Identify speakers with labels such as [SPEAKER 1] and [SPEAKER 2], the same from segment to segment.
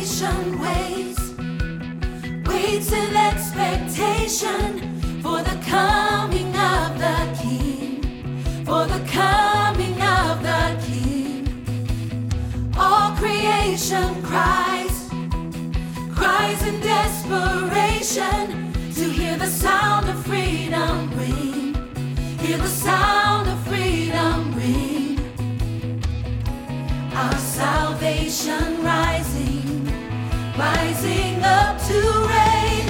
[SPEAKER 1] creation waits in expectation for the coming of the King, for the coming of the King. All creation cries in desperation to hear the sound of freedom ring, hear the sound of freedom ring. Our salvation rising up to reign.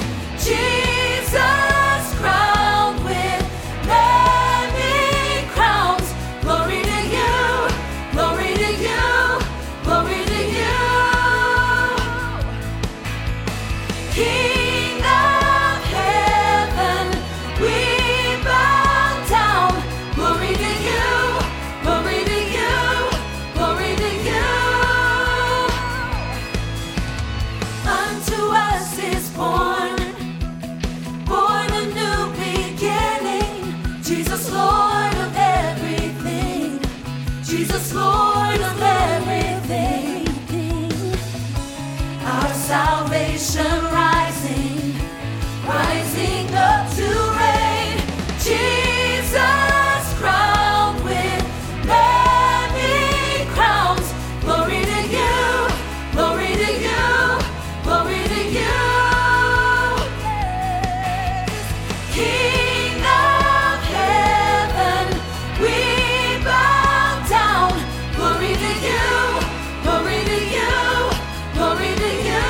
[SPEAKER 1] Jesus crowned with many crowns. Glory to you, glory to you, glory to you. King of heaven, we bow down. Glory to you, glory to you, glory to you. Unto us is born a new beginning. Jesus, Lord of everything. Jesus, Lord of everything. Our salvation rising up to reign. Jesus crowned with many crowns. Glory to you, glory to you, glory to you. King of heaven, we bow down. Glory to you, glory to you, glory to you.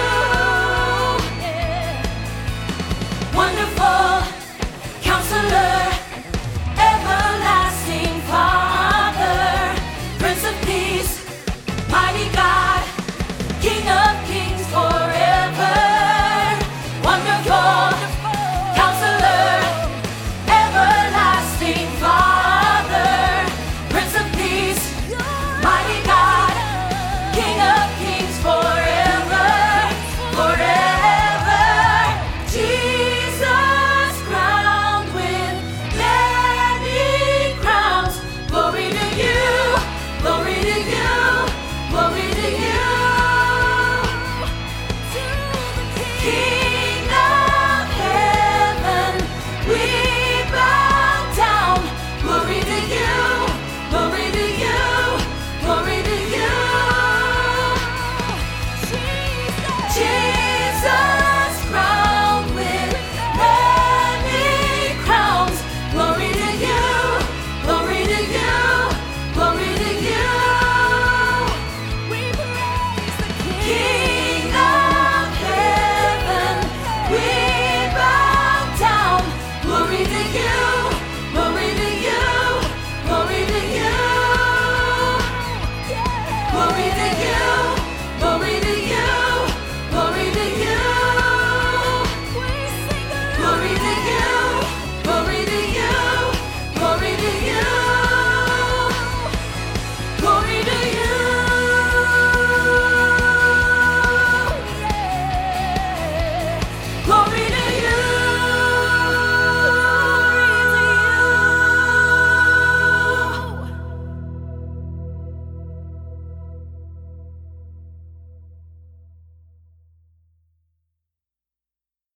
[SPEAKER 1] Wonderful Counselor, everlasting Father, Prince of Peace, mighty God, King of Kings forever. Wonderful Counselor, everlasting Father, Prince of Peace, mighty God, King of Kings forever, forever. Jesus crowned with many crowns. Glory to you, glory to you, glory to you. King of heaven, we bow down. Glory to you, glory to you, glory to you. Jesus.